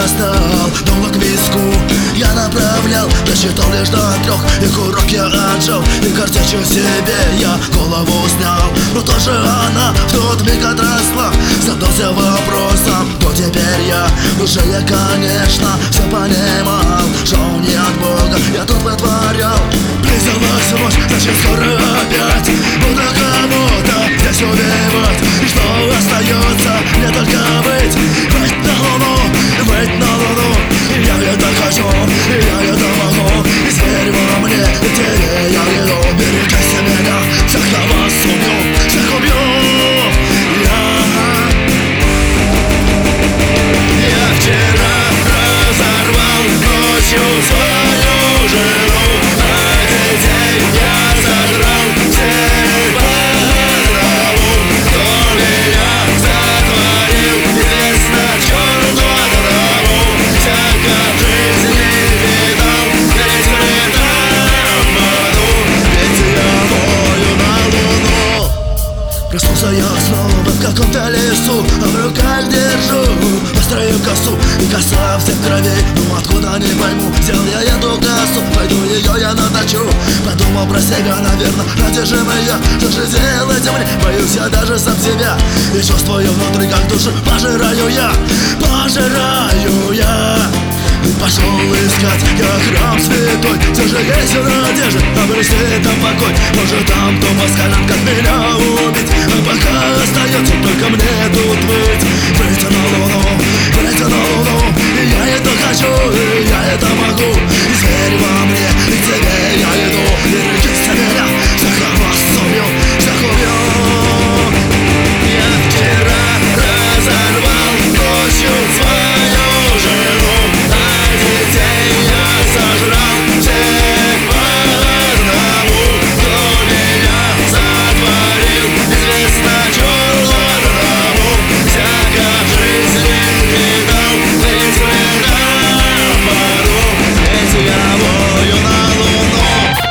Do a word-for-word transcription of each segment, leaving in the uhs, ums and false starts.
опоздал, долго к виску я направлял, досчитал лишь до трех, и курок я отжал, и картечью себе я голову снял. Но тоже она в тот миг отросла, задался вопросом, кто теперь я. Уже я, конечно, все понимал, что не от Бога я тут вытворял. Близилась ночь, значит скоро опять буду кого-то здесь убивать. И что остается, мне только быть, быть на луну, быть на луну. Я это хочу, я это могу, и зверь во мне, и тебе я иду. Берегите меня, всех я вас убью, всех убью. Я вчера разорвал ночью свою жену, а детей я сожрал всех по одному. Кто меня сотворил, известно черну одному. Всяко в жизни видал, ведь в этом году, ведь я вою на луну. Проснулся я снова в каком-то лесу, а в руках держу острую косу, и коса вся в крови, ну откуда не пойму. Взял я эту косу, пойду ее я наточу. Подумал про себя, наверное, ради же моя, что же делать мне? Боюсь я даже сам себя, и чувствую внутри, как душу пожираю я, пожираю я. Пошел искать я храм святой, все же есть надежда, обрести там покой. Может там дома скажет, как меня убить, а пока остается только мне тут быть. Выйти на луну, выйти на луну, и я это хочу, и я это могу. И зверь во мне, и к тебе я иду. Берегите меня, всех я вас убью, всех убью. Я вчера разорвал ночью свою жену, детей я сожрал всех по одному. Кто меня сотворил, известно черну одному. Всяко в жизни видал, ведь в этом году, ведь я вою на луну.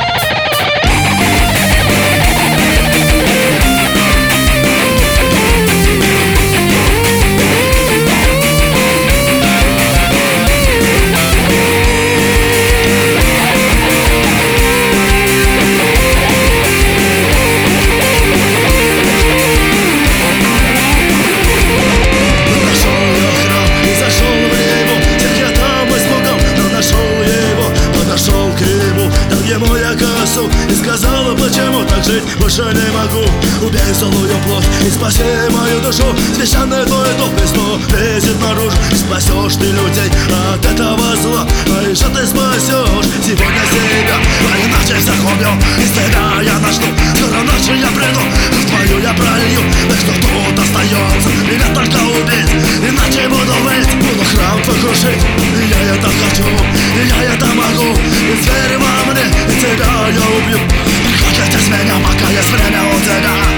Ему я косу и сказала, почему так жить больше не могу. Убей злую плоть и спаси мою душу. Священный твой дух снова лезет наружу. И спасешь ты людей от этого зла, а еще ты спасешь сегодня себя, а иначе всех убью. Из тебя я начну, скоро ночью я приду, в твою я пролью. Так что тут остается меня только убить, иначе буду выть, буду храм твой крушить. И я это хочу, и я это могу, и зверь во мне, и тебя я убью. Хотите с меня, пока есть время у тебя.